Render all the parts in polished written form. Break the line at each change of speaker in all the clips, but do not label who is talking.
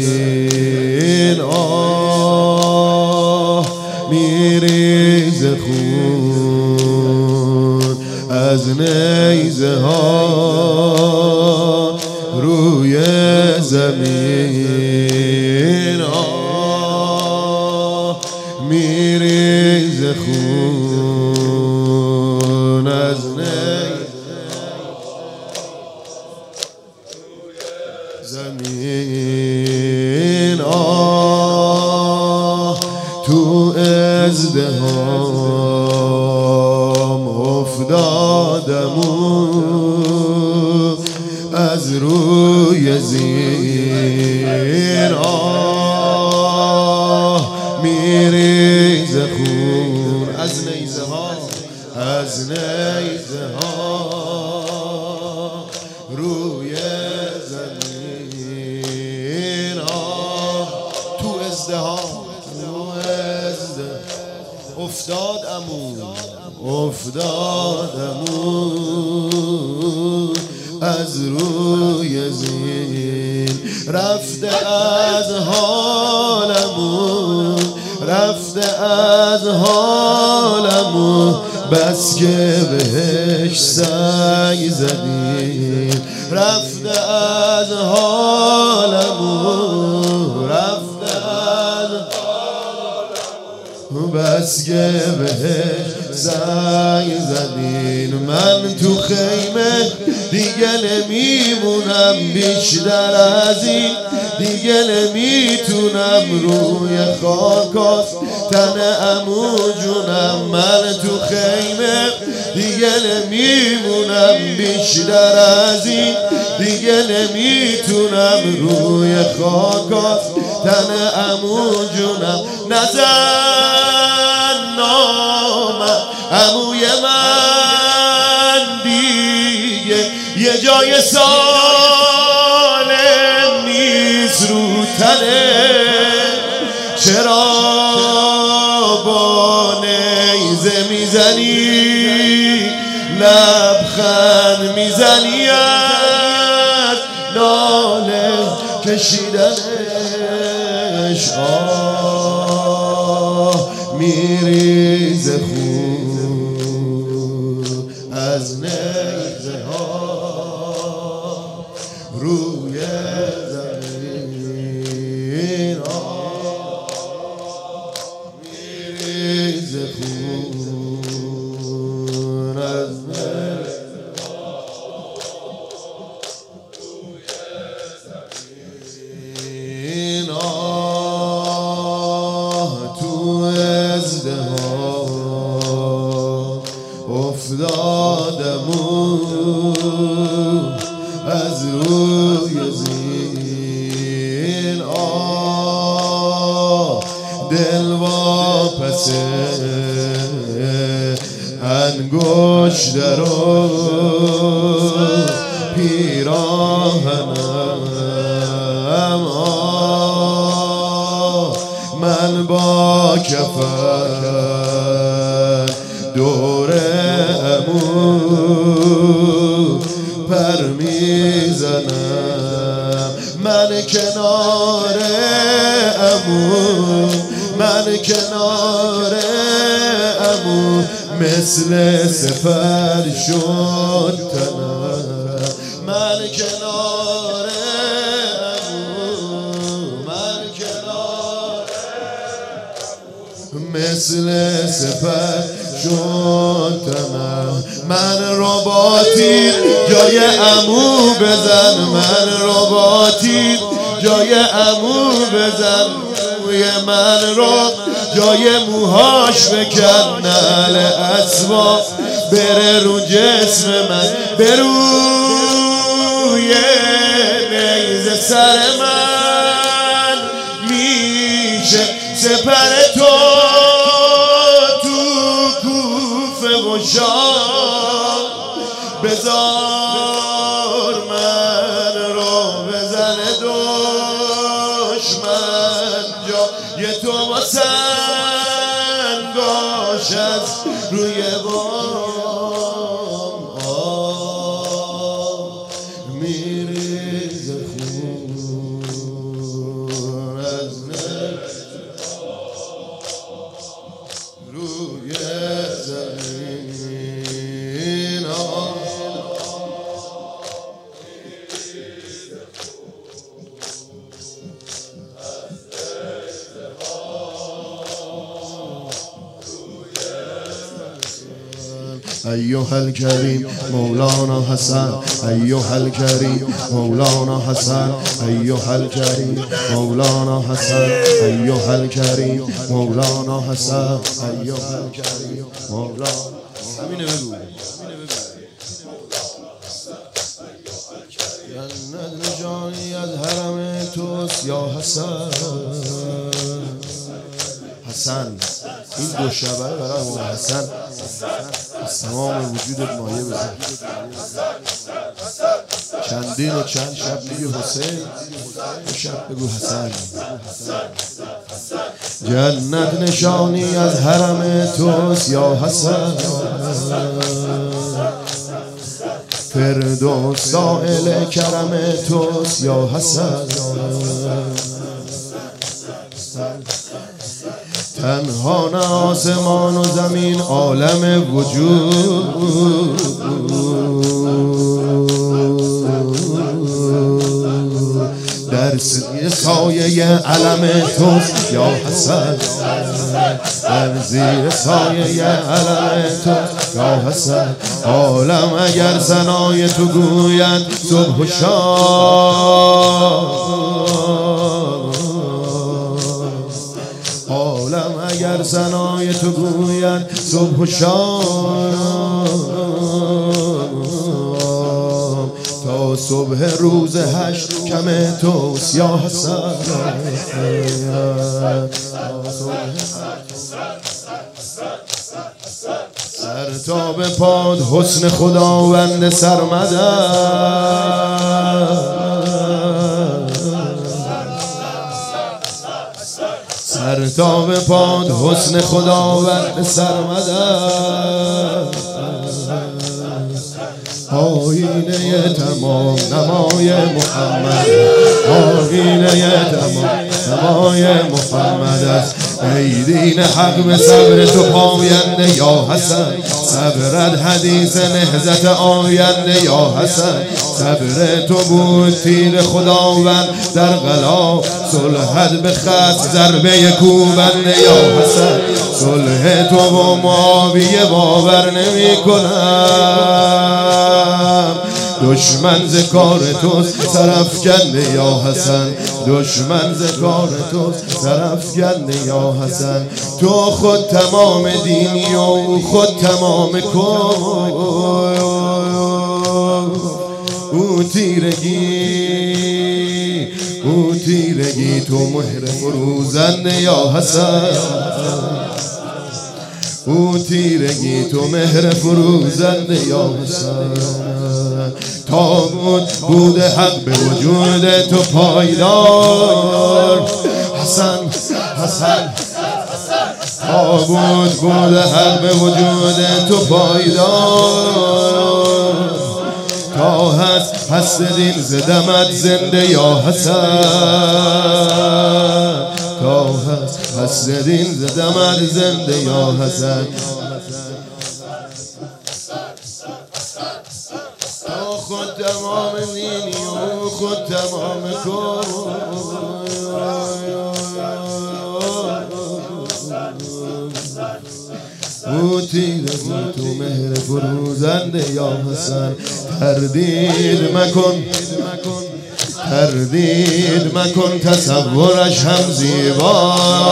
زمین میریزه خون از نیزه ها روی زمین میریزه خون از زمین تو ازدحام افتادم از روی زین میریزه خون از نیزه ها روی زمین تو ازدحام افتادم از روی زین رفته از حالمون بس که بهش سعی زدیم رفته از حالمون بس که بهش سعی زدین من تو خیمه دیگه نمیمونم بیشتر از این دیگه نمیتونم روی خاکات تن عمو جونم من تو خیمه دیگه نمیمونم بیشتر از این دیگه نمیتونم روی خاکات تن عمو جونم نزن نامم عموی من دیگه یه جای سالم نیست رو تنه چرا با نیزه میزنی لبخند میزنی از ناله کشیدنش میریزه خون از نیزه ها روی زمین میریزه خون از نیزه ها روی زمین تو ازدحام افتادم از روی زین دل واپس انگشت رو پیراهنم من با کفن دور عمو پر میزنم من کنار عمو مثل سپر شد تنم من کنار مثل سپر شد تنم من رباطی جای عمو بزن من رباطی جای عمو بزن موی من رو جای موهاش بکن نعل اسباب بره رو جسم من بروی نیزه سر من میشه سپر تو کوفه و شام بذار من رو بزنه دشمن جای تو با سنگاش از روی بام میریزه خون أيها الكريم مولانا حسن أيها الكريم مولانا حسن أيها الكريم مولانا حسن أيها الكريم مولانا حسن أيها الكريم مولانا همینه بگو جنت نشانی از حرم توست یا حسن حسن این دو شبه برای امام حسن از تمام وجودت مایه بزن چندین و چند شب میگه حسین و شب بگو حسن جنت نشانی از حرم توست یا حسن فردوس سائل کرم توست یا حسن تنها نه آسمان و زمین عالم وجود در زیر سایه علم توست یا حسن در زیر سایه علم توست یا حسن عالم اگر ثنای تو گویند صبح و شام عالم اگر ثنای تو گویند صبح و شام تا صبح روز حشر کم توست یا حسن سر تا به پاد حسن خداوند سرمدد سر تا به پاد حسن خداوند سرمدد آینه تمام نمای محمد آینه تمام نمای محمد است ای دین حق به صبر تو پاینده یا حسن صبرت حدیث نهضت آینده یا حسن صبر تو بود تیر خداوند در قلا صلحت به خط ضربه کوبنده یا حسن صلح تو و معاویه باور نمی کنم دشمن ز کار توست سرافکنده یا حسن دشمن ز کار توست سرافکنده یا حسن تو خود تمام دینی و خود تمام کن او تیرگی تو مهر فروزنده یا حسن او تیرگی تو مهر فروزنده یا حسن تا بود حق به وجود تو پایدار حسن حسن تا بود حق به وجود تو پایدار تا هست دین زدمت زنده یا حسن تا هست دین زدمت زنده یا حسن تا خود تمام دینی و خود تمام کن او تیرگی تو مهر فروزنده یا حسن تردید مکن تصورش هم زیبا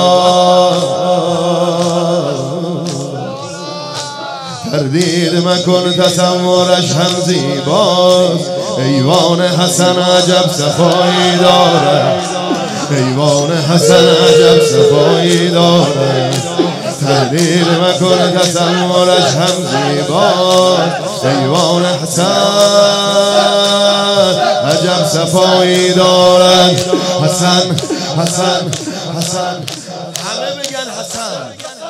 تردید مکن تصورش هم زیباست ایوان حسن عجب صفایی دارد ایوان حسن عجب صفایی دارد تردید مکن تصورش هم زیباست ایوان حسن عجب صفایی دارد حسن حسن حسن همه بگن حسن